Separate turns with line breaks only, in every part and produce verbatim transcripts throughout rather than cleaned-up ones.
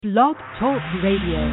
Blog Talk Radio.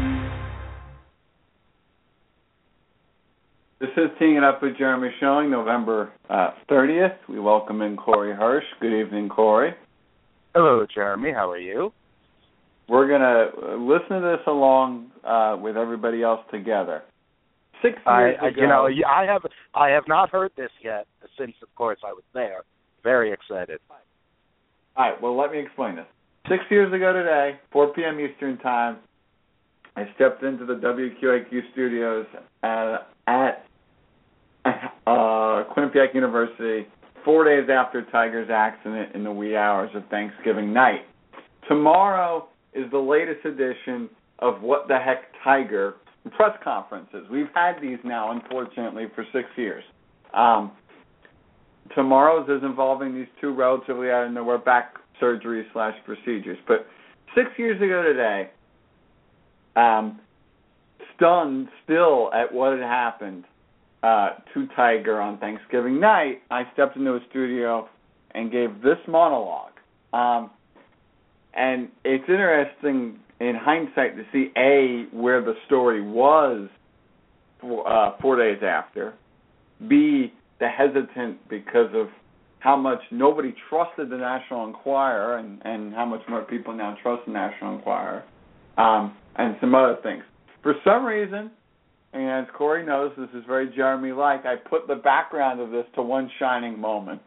This is Teeing It Up with Jeremy Schilling, November uh, thirtieth. We welcome in Corey Hirsch. Good evening, Corey.
Hello, Jeremy. How are you?
We're going to listen to this along uh, with everybody else together. Six years
I, I,
ago...
You know, I have I have not heard this yet, since, of course, I was there. Very excited.
All right, well, let me explain this. Six years ago today, four p.m. Eastern Time, I stepped into the W Q A Q studios at, at uh, Quinnipiac University four days after Tiger's accident in the wee hours of Thanksgiving night. Tomorrow is the latest edition of What the Heck Tiger press conferences. We've had these now, unfortunately, for six years. Um, tomorrow's is involving these two relatively out of nowhere back surgery slash procedures. But six years ago today, um, stunned still at what had happened uh, to Tiger on Thanksgiving night, I stepped into a studio and gave this monologue. Um, and it's interesting in hindsight to see, A, where the story was for, uh, four days after, B, the hesitant because of how much nobody trusted the National Enquirer and, and how much more people now trust the National Enquirer, um, and some other things. For some reason, and as Corey knows, this is very Jeremy-like, I put the background of this to one shining moment.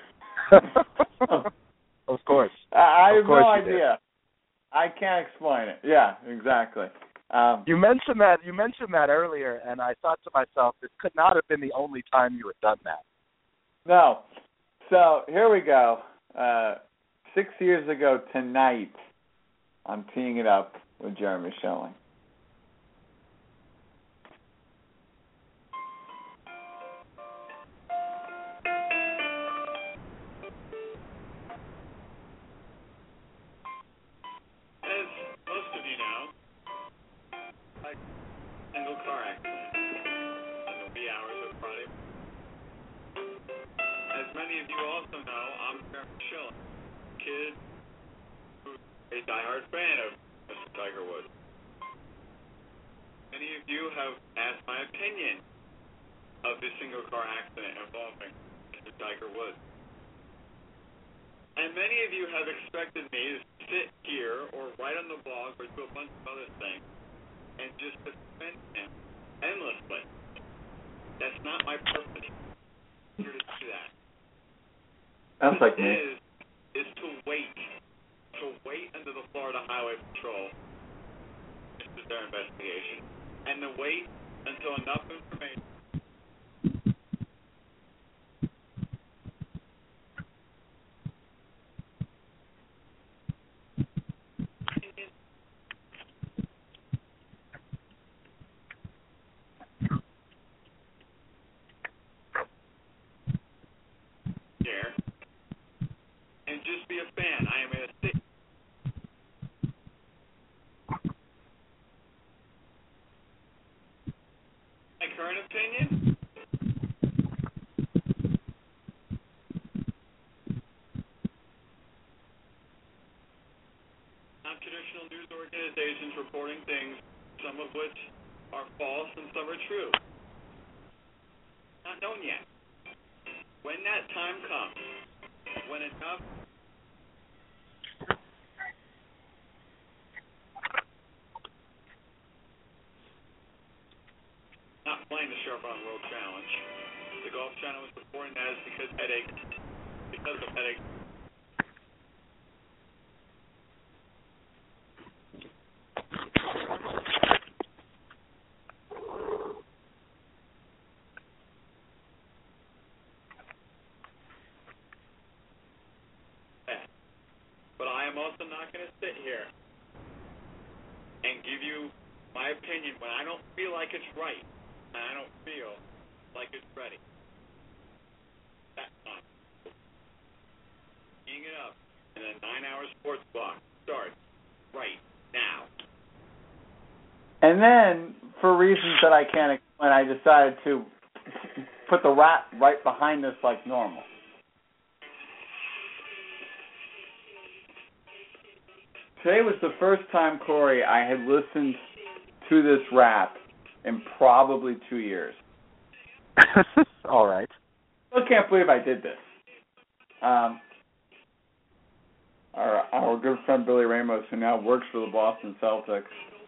Of course.
I, I have
of course
no
you
idea. Did. I can't explain it. Yeah, exactly. Um,
you mentioned that you mentioned that earlier, and I thought to myself, this could not have been the only time you had done that.
No. So here we go. Uh, six years ago tonight, I'm teeing it up with Jeremy Schilling.
As most of you know, a single car accident in the wee hours of Friday. As many of you also know, I'm Jeremy Schilling, kid who's a diehard fan of Mister Tiger Woods. Many of you have asked my opinion of this single car accident involving Mister Tiger Woods. And many of you have expected me to sit here or write on the blog or do a bunch of other things and just defend him endlessly. That's not my purpose. I'm here to do that.
Sounds like me.
Is, is to wait. To wait until the Florida Highway Patrol finishes their investigation and to wait until enough information here and just be a fan. I am going to sit. My current opinion? Non-traditional news organizations reporting things, some of which are false and some are true. Not known yet. When that time comes, when enough not playing the Chevron World Challenge, the Golf Channel was reporting that is because headaches, because of headaches. But I am also not going to sit here and give you my opinion when I don't feel like it's right and I don't feel like it's ready. That's not. Teeing it up in a nine-hour sports block starts right now.
And then, for reasons that I can't explain, I decided to put the rap right behind us like normal. today was the first time, Corey, I had listened to this rap in probably two years.
All right.
I can't believe I did this. Um, our our good friend Billy Ramos, who now works for the Boston Celtics.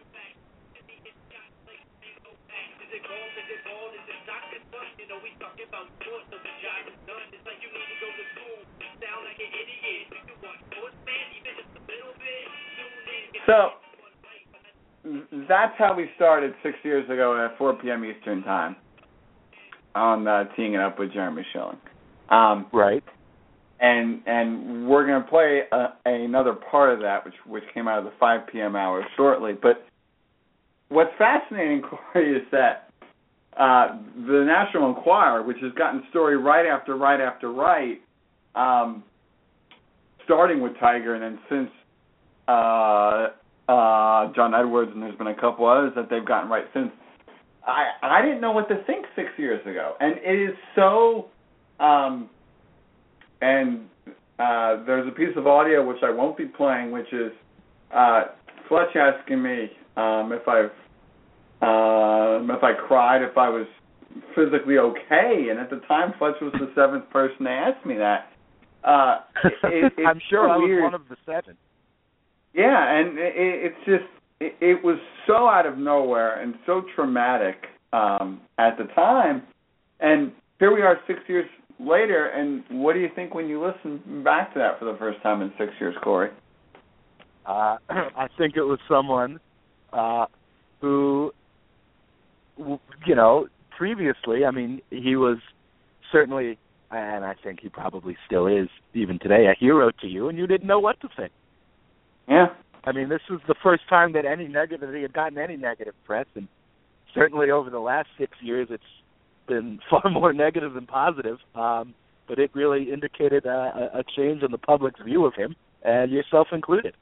So that's how we started six years ago at four p.m. Eastern Time on uh, Teeing It Up with Jeremy Schilling. Um,
right.
And and we're going to play a, another part of that, which which came out of the five p.m. hour shortly. But what's fascinating, Corey, is that uh, the National Enquirer, which has gotten story right after right after right, um, starting with Tiger, and then since uh, uh, John Edwards, and there's been a couple others that they've gotten right since. I I didn't know what to think six years ago, and it is so. Um, and uh, there's a piece of audio which I won't be playing, which is uh, Fletch asking me um, if I've um, if I cried, if I was physically okay, and at the time Fletch was the seventh person to ask me that. Uh, it, it,
I'm sure
so
I was
weird.
one of the seven.
Yeah, and it, it's just it, it was so out of nowhere and so traumatic um, at the time, and here we are six years later, and what do you think when you listen back to that for the first time in six years, Corey?
Uh, I think it was someone uh, who, you know, previously, I mean, he was certainly, and I think he probably still is, even today, a hero to you, and you didn't know what to think.
Yeah.
I mean, this was the first time that any negative, that he had gotten any negative press, and certainly over the last six years, it's been far more negative than positive, um, but it really indicated a, a change in the public's view of him, and yourself included.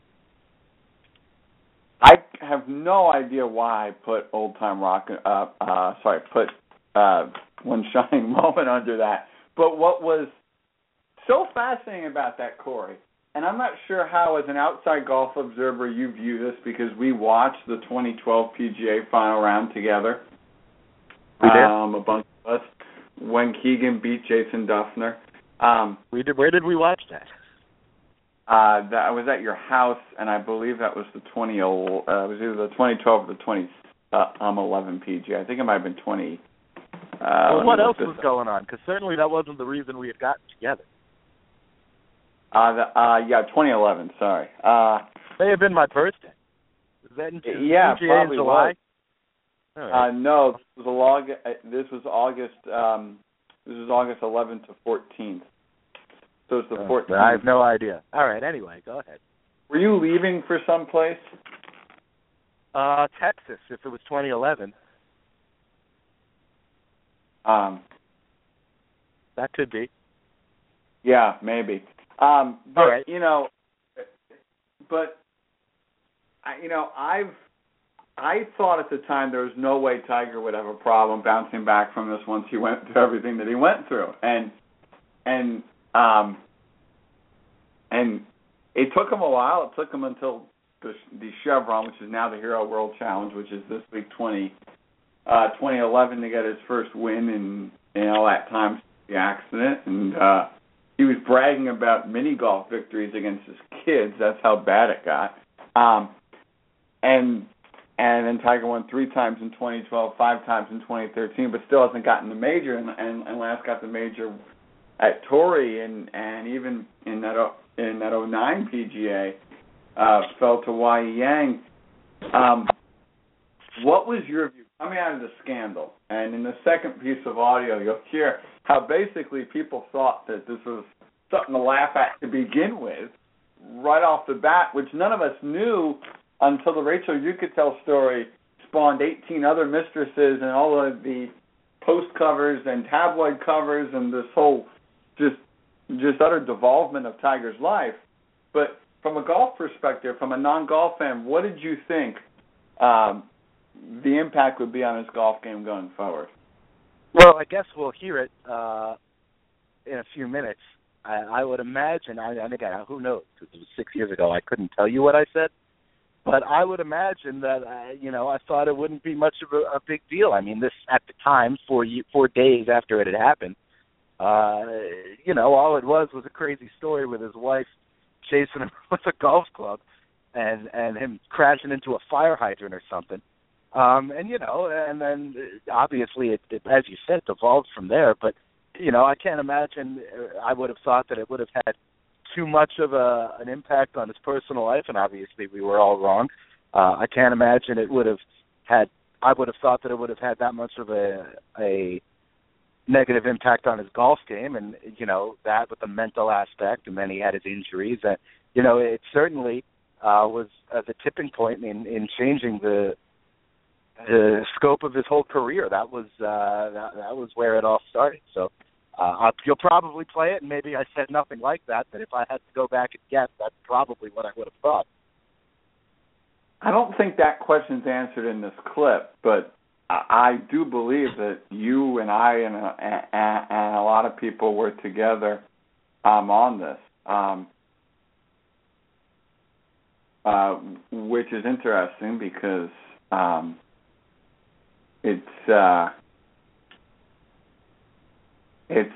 I have no idea why I put Old Time Rock, uh, uh, sorry, put uh, One Shining Moment under that, but what was so fascinating about that, Corey, and I'm not sure how, as an outside golf observer, you view this, because we watched the twenty twelve P G A final round together.
We did.
Um, a bunch of us, when Keegan beat Jason Duffner. Um,
we did. Where did we watch that?
Uh, that I was at your house, and I believe that was the twenty. Uh, it was either the twenty twelve or the twenty eleven P G A. I think it might have been twenty. Uh,
well, what else was up. going on? Because certainly that wasn't the reason we had gotten together.
Uh, the, uh, yeah, twenty eleven. Sorry. Uh,
may have been my birthday. Was that in
yeah,
P G A
probably
in July?
Was.
Right.
Uh, no, this was August. This was August. Um, this was August eleventh to fourteenth. So it's the fourteenth.
I have no idea. All right. Anyway, go ahead.
Were you leaving for some place?
Uh, Texas. If it was twenty eleven.
Um,
that could be.
Yeah, maybe. Um, but
All right.
you know, but I, you know, I've. I thought at the time there was no way Tiger would have a problem bouncing back from this once he went through everything that he went through, and and um, and it took him a while. It took him until the, the Chevron, which is now the Hero World Challenge, which is this week twenty, uh, twenty eleven, to get his first win in in all that time since the accident, and uh, he was bragging about mini golf victories against his kids. That's how bad it got, um, and. And then Tiger won three times in twenty twelve, five times in twenty thirteen, but still hasn't gotten the major. And, and, and last got the major at Torrey, and, and even in that in that oh nine P G A, uh, fell to Y E Yang. Um, what was your view coming out of the scandal? And in the second piece of audio, you'll hear how basically people thought that this was something to laugh at to begin with, right off the bat, which none of us knew until the Rachel Yucatel story spawned eighteen other mistresses and all of the post covers and tabloid covers and this whole just just utter devolvement of Tiger's life. But from a golf perspective, from a non-golf fan, what did you think um, the impact would be on his golf game going forward?
Well, I guess we'll hear it uh, in a few minutes. I, I would imagine, I, and again, who knows, because it was six years ago, I couldn't tell you what I said, but I would imagine that, uh, you know, I thought it wouldn't be much of a, a big deal. I mean, this, at the time, four, four days after it had happened, uh, you know, all it was was a crazy story with his wife chasing him with a golf club and, and him crashing into a fire hydrant or something. Um, and, you know, and then obviously, it, it, as you said, evolved from there. But, you know, I can't imagine, I would have thought that it would have had too much of a, an impact on his personal life, and obviously we were all wrong. Uh, I can't imagine it would have had, I would have thought that it would have had that much of a, a negative impact on his golf game, and, you know, that with the mental aspect, and then he had his injuries. And, you know, it certainly uh, was uh, the tipping point in, in changing the the scope of his whole career. That was uh, that, that was where it all started. So uh, you'll probably play it, and maybe I said nothing like that, but if I had to go back and guess, that's probably what I would have thought.
I don't think that question's answered in this clip, but I, I do believe that you and I and a, and, and a lot of people were together um, on this, um, uh, which is interesting because um, it's uh, it's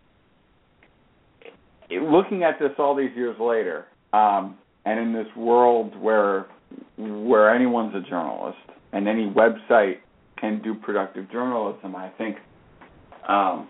it, looking at this all these years later, um, and in this world where where anyone's a journalist and any website can do productive journalism, I think um,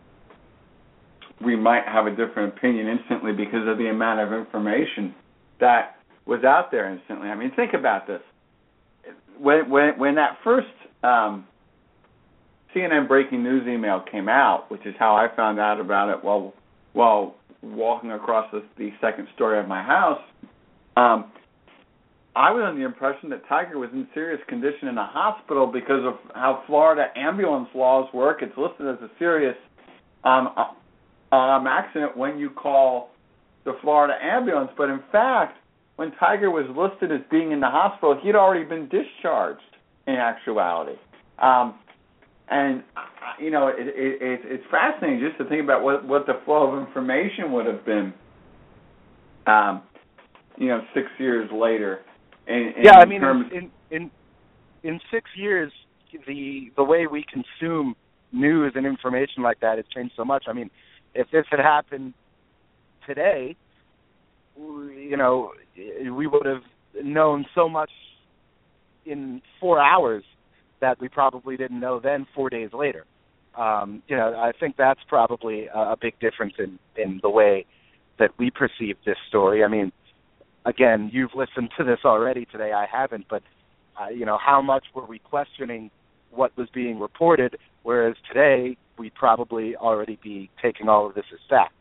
we might have a different opinion instantly because of the amount of information that was out there instantly. I mean, think about this. When when, when that first um, C N N breaking news email came out, which is how I found out about it while while walking across the, the second story of my house, um, I was under the impression that Tiger was in serious condition in a hospital because of how Florida ambulance laws work. It's listed as a serious um, um, accident when you call the Florida ambulance. But in fact, when Tiger was listed as being in the hospital, he'd already been discharged in actuality. Um, and, you know, it, it, it, it's fascinating just to think about what, what the flow of information would have been, um, you know, six years later. In, in
yeah, I mean,
terms
in, in in six years, the the way we consume news and information like that has changed so much. I mean, if this had happened today, you know, we would have known so much in four hours that we probably didn't know then four days later. Um, you know, I think that's probably a, a big difference in, in the way that we perceive this story. I mean, again, you've listened to this already today. I haven't, but, uh, you know, how much were we questioning what was being reported, whereas today we'd probably already be taking all of this as fact.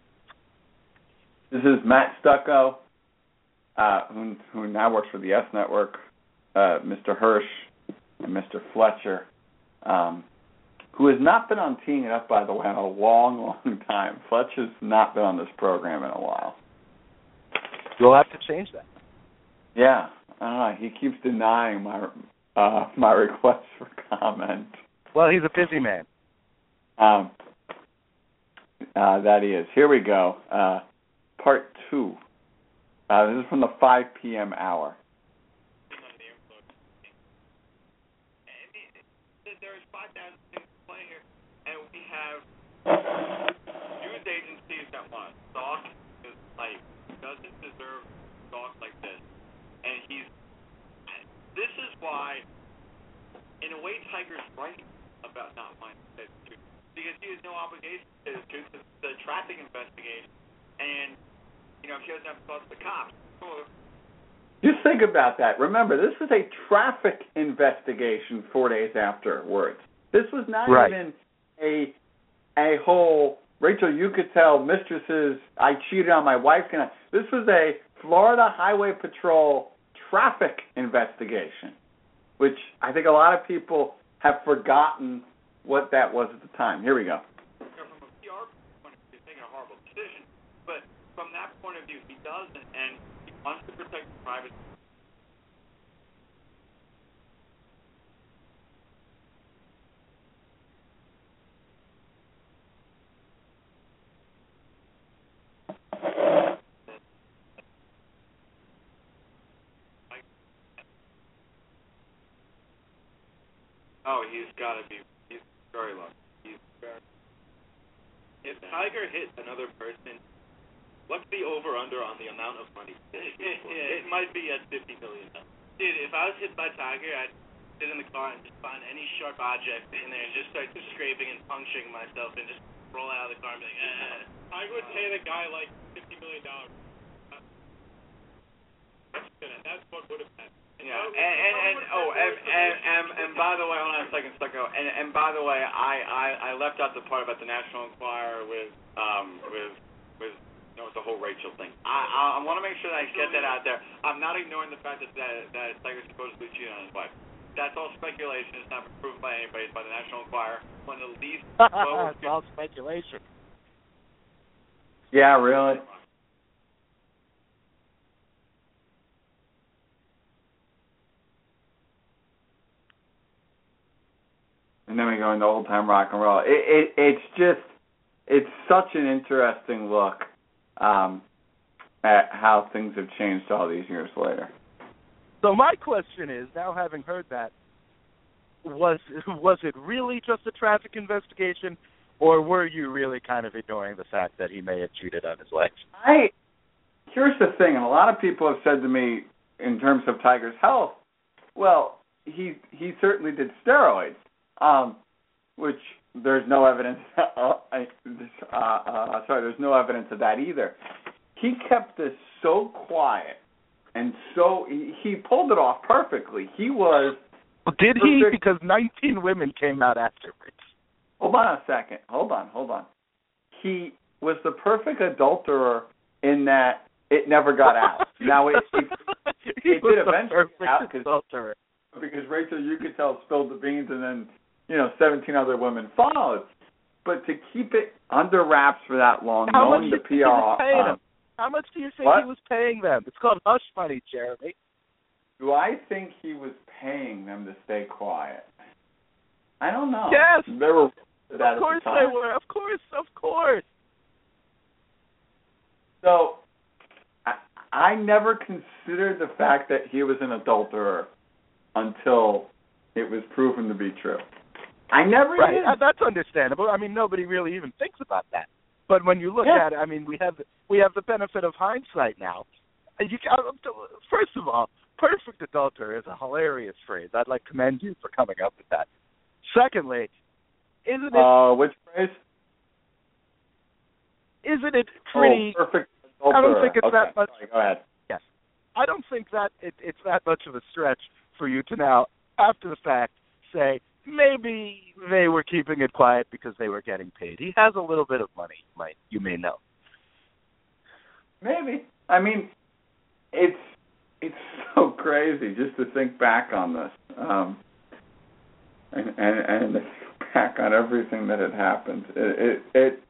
This is Matt Stucco, uh, who, who now works for the S Network, uh, Mister Hirsch, and Mister Fletcher, um, who has not been on Teeing It Up, by the way, in a long, long time. Fletcher's not been on this program in a while.
You'll have to change that.
Yeah, I don't know. He keeps denying my uh, my request for comment.
Well, he's a busy man.
Um, uh, that he is. Here we go. Uh, part two. Uh, this is from the five p.m. hour.
There's five thousand things playing here, and we have news agencies that want to talk his life. Doesn't deserve talk like this, and he's. This is why, in a way, Tiger's right about not wanting to say the truth, because he has no obligation to say the truth. It's the traffic investigation, and you know, if he doesn't have to talk to the cops.
Just think about that. Remember, this was a traffic investigation four days afterwards. This was not
right.
even a a whole. Rachel, you could tell mistresses, I cheated on my wife. This was a Florida Highway Patrol traffic investigation, which I think a lot of people have forgotten what that was at the time. Here we go.
From a P R point of view, he's making a horrible decision, but from that point of view, he doesn't, and he wants to protect privacy. Oh, he's got to be. He's very lucky. He's very. If Tiger hit another person, what's the over/under on the amount of money? It might be at fifty million dollars. Dude, if I was hit by Tiger, I'd sit in the car and just find any sharp object in there and just start just scraping and puncturing myself and just roll out of the car and be like, eh. Tiger would pay the guy like fifty million dollars. That's good. That's what would have happened. Yeah, and, and, and oh, and, and, and, and by the way, hold on a second, Stucco. And, and by the way, I, I, I left out the part about the National Enquirer with, um, with, with, you know, the whole Rachel thing. I, I, I want to make sure that I get that out there. I'm not ignoring the fact that that, that Tiger supposedly cheated on his wife. That's all speculation. It's not proved by anybody. It's by the National Enquirer. One of the least.
It's all speculation.
Yeah, really. And then we go into old time rock and roll. It, it it's just it's such an interesting look um, at how things have changed all these years later.
So my question is, now having heard that, was was it really just a traffic investigation, or were you really kind of ignoring the fact that he may have cheated on his wife?
I here's the thing, and a lot of people have said to me in terms of Tiger's health, well, he he certainly did steroids. Um, which there's no evidence. Uh, uh, uh, sorry, there's no evidence of that either. He kept this so quiet, and so he, he pulled it off perfectly. He was.
Did he?
Perfect.
Because nineteen women came out afterwards.
Hold on a second. Hold on. Hold on. He was the perfect adulterer in that it never got out. Now it, it,
he
it
was
did eventually
the
out
perfect adulterer.
Because Rachel, you could tell, spilled the beans, and then, you know, seventeen other women followed. But to keep it under wraps for that long,
How
knowing
much
the P R,
paying
um,
him? How much do you think
what?
he was paying them? It's called hush money, Jeremy.
Do I think he was paying them to stay quiet? I don't know.
Yes.
There were that
Of course
at the time.
they were. Of course, of course.
So I, I never considered the fact that he was an adulterer until it was proven to be true. I never
Right,
did.
uh, that's understandable. I mean, nobody really even thinks about that. But when you look
Yeah.
at it, I mean, we have we have the benefit of hindsight now. And you, uh, first of all, perfect adulterer is a hilarious phrase. I'd like to commend you for coming up with that. Secondly, isn't it
Uh, which phrase?
isn't it pretty?
Oh, perfect adulterer.
I don't think it's
okay.
that much.
Sorry, go ahead.
Yes, I don't think that it, it's that much of a stretch for you to now, after the fact, say maybe they were keeping it quiet because they were getting paid. He has a little bit of money, you might you may know.
Maybe. I mean, it's it's so crazy just to think back on this, um, and and and to think back on everything that had happened. It, it it.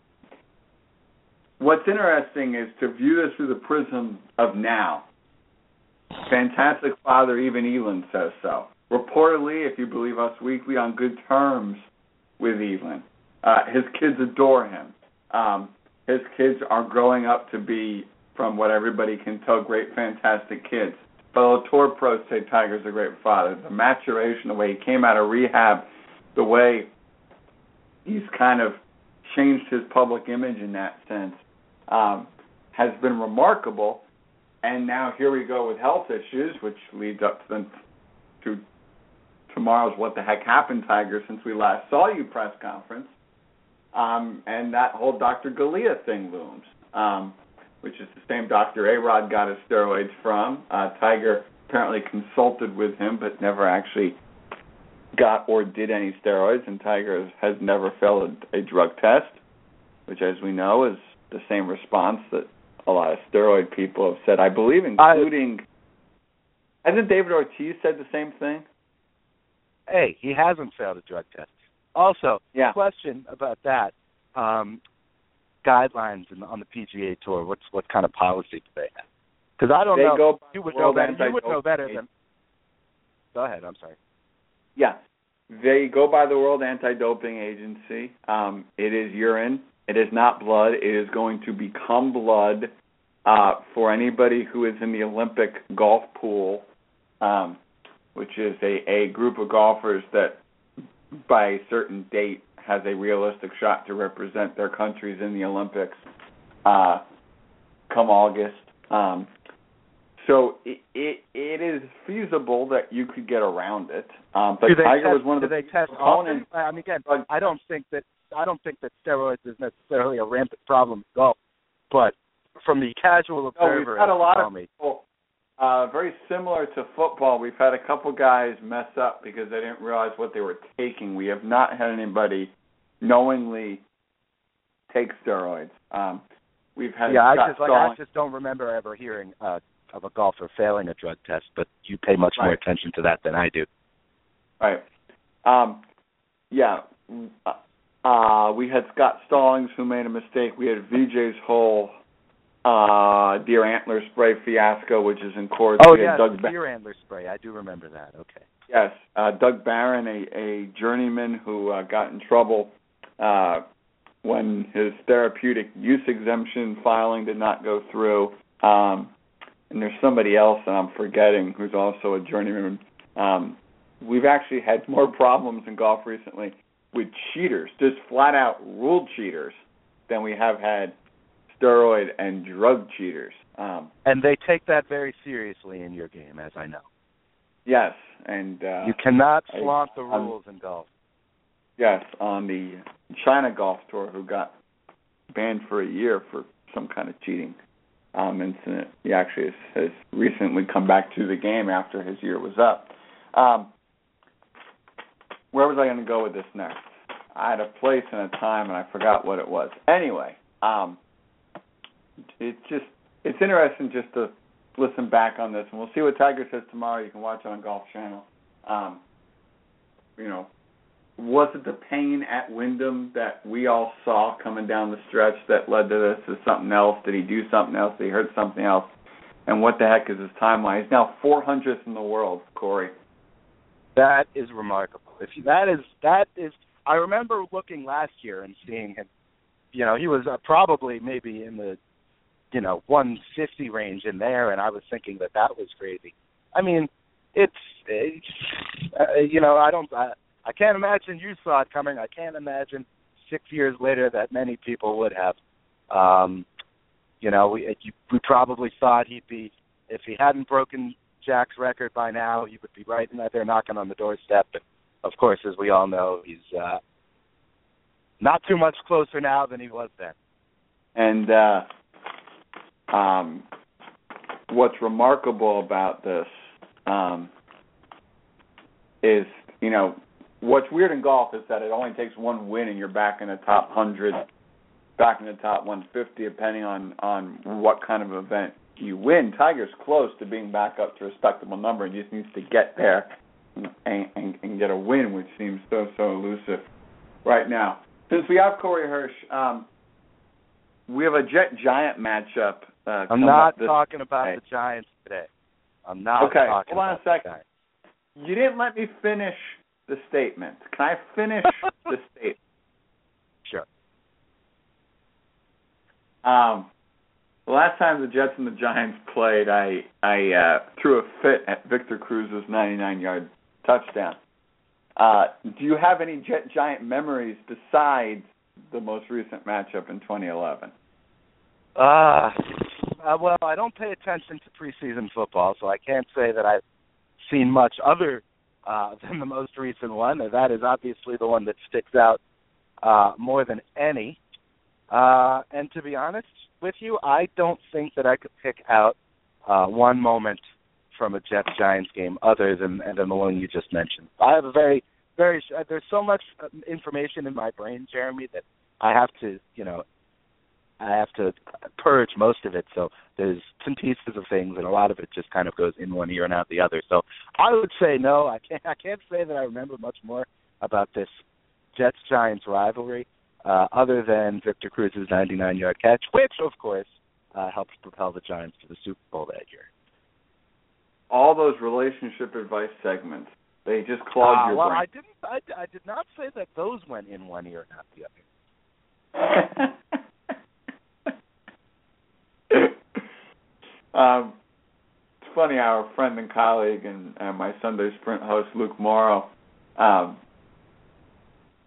What's interesting is to view this through the prism of now. Fantastic Father, even Elin says so. Reportedly, if you believe Us Weekly, on good terms with Elin. Uh, his kids adore him. Um, his kids are growing up to be, from what everybody can tell, great, fantastic kids. Fellow tour pros say Tiger's a great father. The maturation, the way he came out of rehab, the way he's kind of changed his public image in that sense, um, has been remarkable. And now here we go with health issues, which leads up to, the, to tomorrow's What the Heck Happened, Tiger, since we last saw you press conference. Um, and that whole Doctor Galea thing looms, um, which is the same Doctor A-Rod got his steroids from. Uh, Tiger apparently consulted with him, but never actually got or did any steroids, and Tiger has never failed a, a drug test, which, as we know, is the same response that a lot of steroid people have said, I believe, including... I, hasn't David Ortiz said the same thing?
Hey, he hasn't failed a drug test. Also,
yeah.
question about that. Um, guidelines in, on the P G A Tour, what's what kind of policy do they have? Because I don't
they
know.
Go
you would know better. You would know better
Agency.
than... Go ahead, I'm sorry.
Yeah. They go by the World Anti-Doping Agency. Um, it is urine. It is not blood. It is going to become blood uh, for anybody who is in the Olympic golf pool, um, which is a, a group of golfers that by a certain date has a realistic shot to represent their countries in the Olympics uh, come August. Um, so it, it it is feasible that you could get around it. Um, but Tiger
test,
was one of the
do they test often? I mean, again, I don't think that I don't think that steroids is necessarily a rampant problem in golf, but from the casual observer,
no, we've had a lot of
me,
people. Uh, very similar to football, we've had a couple guys mess up because they didn't realize what they were taking. We have not had anybody knowingly take steroids. Um, we've had
yeah, I
Scott
just like
Stallings.
I just don't remember ever hearing uh, of a golfer failing a drug test, but you pay much
right.
more attention to that than I do.
Right. Um, yeah. Uh, we had Scott Stallings who made a mistake. We had V J's whole uh, deer antler spray fiasco, which is in court.
Oh,
we
yeah,
Doug
the deer antler spray. I do remember that. Okay.
Yes, uh, Doug Barron, a, a journeyman who uh, got in trouble uh, when his therapeutic use exemption filing did not go through. Um, and there's somebody else that I'm forgetting who's also a journeyman. Um, we've actually had more problems in golf recently with cheaters, just flat-out rule cheaters, than we have had steroid and drug cheaters. Um,
and they take that very seriously in your game, as I know.
Yes, and uh,
you cannot flaunt
I,
the rules um, in golf.
Yes, on the China Golf Tour, who got banned for a year for some kind of cheating um, incident. He actually has, has recently come back to the game after his year was up. Um, where was I going to go with this next? I had a place and a time, and I forgot what it was. Anyway, um, it's just it's interesting just to listen back on this, and we'll see what Tiger says tomorrow. You can watch it on Golf Channel. Um, you know, was it the pain at Wyndham that we all saw coming down the stretch that led to this? Is something else? Did he do something else? Did he hurt something else? And what the heck is his timeline? He's now four hundredth in the world, Corey.
That is remarkable. If you, that is that is, I remember looking last year and seeing him. You know, he was uh, probably maybe in the, you know, one fifty range in there, and I was thinking that that was crazy. I mean, it's, it's uh, you know, I don't, I, I can't imagine you saw it coming. I can't imagine six years later that many people would have. Um, you know, we we probably thought he'd be, if he hadn't broken Jack's record by now, he would be right in there knocking on the doorstep. But of course, as we all know, he's uh, not too much closer now than he was then.
And uh, um, what's remarkable about this um, is, you know, what's weird in golf is that it only takes one win and you're back in the top one hundred, back in the top one fifty, depending on, on what kind of event you win. Tiger's close to being back up to a respectable number and just needs to get there and, and, and get a win, which seems so, so elusive right now. Since we have Corey Hirsch, um, we have a Jet Giant matchup. Uh,
I'm not
this
talking about
day.
the Giants today. I'm not
okay,
talking
hold on
about
a second.
the Giants.
You didn't let me finish the statement. Can I finish the statement?
Sure.
Um, the last time the Jets and the Giants played, I I uh, threw a fit at Victor Cruz's ninety-nine yard touchdown. Uh, do you have any Jet Giant memories besides the most recent matchup in twenty eleven?
Uh, uh, well, I don't pay attention to preseason football, so I can't say that I've seen much other uh, than the most recent one. That is obviously the one that sticks out uh, more than any. Uh, and to be honest with you, I don't think that I could pick out uh, one moment from a Jets-Giants game other than, than the one you just mentioned. I have a very, very, there's so much information in my brain, Jeremy, that I have to, you know, I have to purge most of it. So there's some pieces of things, and a lot of it just kind of goes in one ear and out the other. So I would say no. I can't. I can't say that I remember much more about this Jets-Giants rivalry, uh, other than Victor Cruz's ninety-nine yard catch, which of course uh, helped propel the Giants to the Super Bowl that year.
All those relationship advice segments, they just clogged
uh,
your
well,
brain.
I didn't. I, I did not say that those went in one ear and out the other.
um, it's funny, our friend and colleague and uh, my Sunday Sprint host, Luke Morrow, um,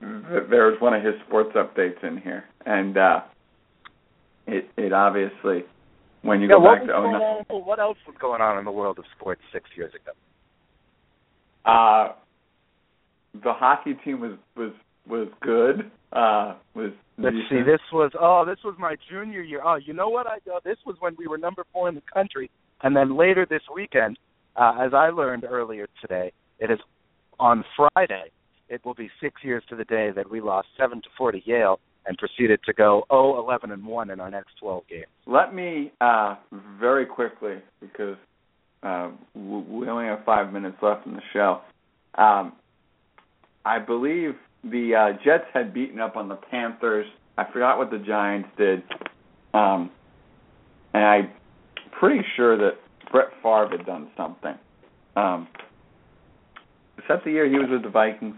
there was one of his sports updates in here, and uh, it it obviously when you
yeah,
go
what
back to oh nine.
On, what else was going on in the world of sports six years ago?
Uh, the hockey team was was was good. Uh, was
Let's
decent.
see. This was oh, this was my junior year. Oh, you know what? I uh, this was when we were number four in the country, and then later this weekend, uh, as I learned earlier today, it is on Friday. It will be six years to the day that we lost seven to four to Yale and proceeded to go oh, eleven and one in our next twelve games.
Let me uh, very quickly, because uh, we only have five minutes left in the show. Um, I believe the uh, Jets had beaten up on the Panthers. I forgot what the Giants did. Um, and I'm pretty sure that Brett Favre had done something. Um, is that the year he was with the Vikings?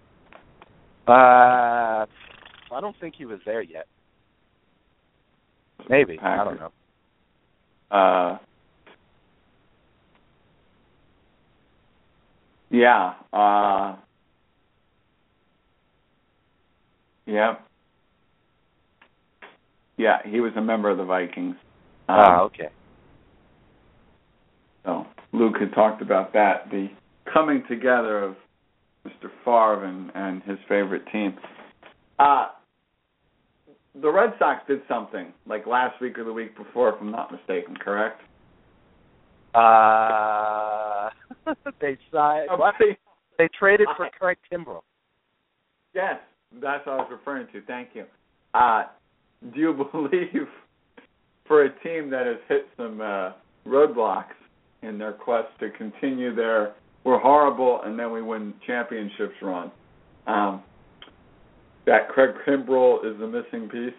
Uh, I don't think he was there yet. Maybe. I don't know.
Uh, yeah. Uh, yeah. Yeah, he was a member of the Vikings. Um,
ah, okay.
So Luke had talked about that, the coming together of Mister Favre and, and his favorite team. Uh, the Red Sox did something, like last week or the week before, if I'm not mistaken, correct?
Uh, they signed.
Oh,
what?
they,
they traded for Craig Kimbrell.
Yes, that's what I was referring to. Thank you. Uh, do you believe for a team that has hit some uh, roadblocks in their quest to continue their we're horrible and then we win championships run, um, that Craig Kimbrell is the missing piece?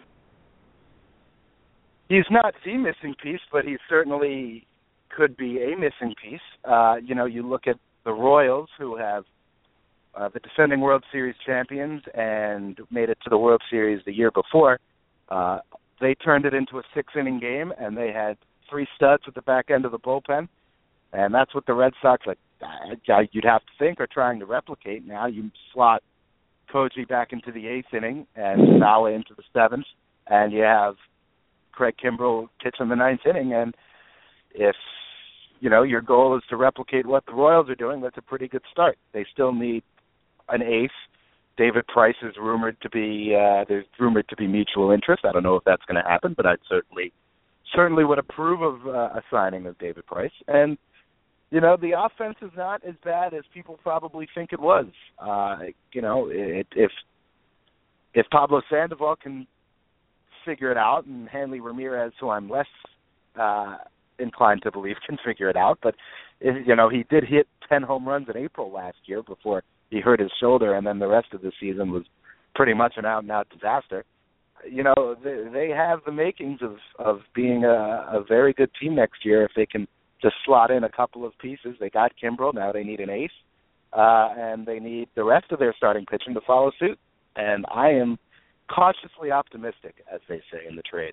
He's not the missing piece, but he certainly could be a missing piece. Uh, you know, you look at the Royals, who have uh, the defending World Series champions and made it to the World Series the year before. Uh, they turned it into a six-inning game, and they had three studs at the back end of the bullpen. And that's what the Red Sox, like, uh, you'd have to think, are trying to replicate. Now you slot Koji back into the eighth inning and Sala into the seventh, and you have Craig Kimbrell pitch in the ninth inning. And if, you know, your goal is to replicate what the Royals are doing, that's a pretty good start. They still need an ace. David Price is rumored to be uh, there's rumored to be mutual interest. I don't know if that's going to happen, but I'd certainly certainly would approve of uh, a signing of David Price. And you know, the offense is not as bad as people probably think it was. Uh, you know, it, if if Pablo Sandoval can figure it out, and Hanley Ramirez, who I'm less uh, inclined to believe can figure it out, but if, you know, he did hit ten home runs in April last year before he hurt his shoulder, and then the rest of the season was pretty much an out-and-out disaster. You know, they, they have the makings of, of being a, a very good team next year if they can just slot in a couple of pieces. They got Kimbrell. Now they need an ace, uh, and they need the rest of their starting pitching to follow suit. And I am cautiously optimistic, as they say in the trade.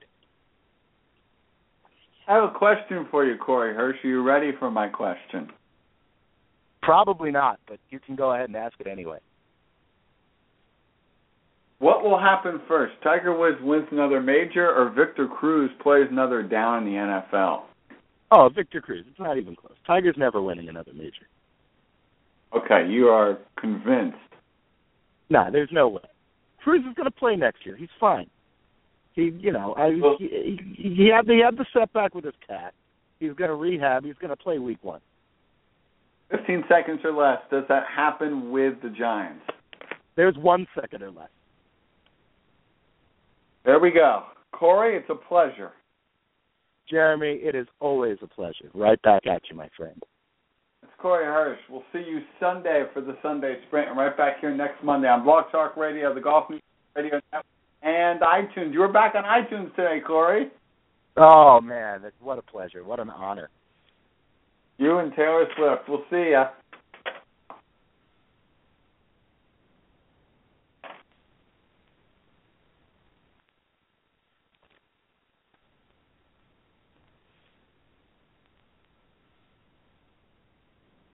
I have a question for you, Corey Hirsch. Are you ready for my question?
Probably not, but you can go ahead and ask it anyway.
What will happen first? Tiger Woods wins another major, or Victor Cruz plays another down in the N F L?
Oh, Victor Cruz. It's not even close. Tiger's never winning another major.
Okay, you are convinced.
Nah, there's no way. Cruz is going to play next year. He's fine. He, you know, I,
well,
he, he had he had the setback with his cat. He's going to rehab. He's going to play week one.
Fifteen seconds or less. Does that happen with the Giants?
There's one second or less.
There we go. Corey, it's a pleasure.
Jeremy, it is always a pleasure. Right back at you, my friend.
It's Corey Hirsch. We'll see you Sunday for the Sunday Sprint, and right back here next Monday on Blog Talk Radio, the Golf News Radio Network, and iTunes. You were back on iTunes today, Corey.
Oh, man, what a pleasure. What an honor.
You and Taylor Swift. We'll see ya.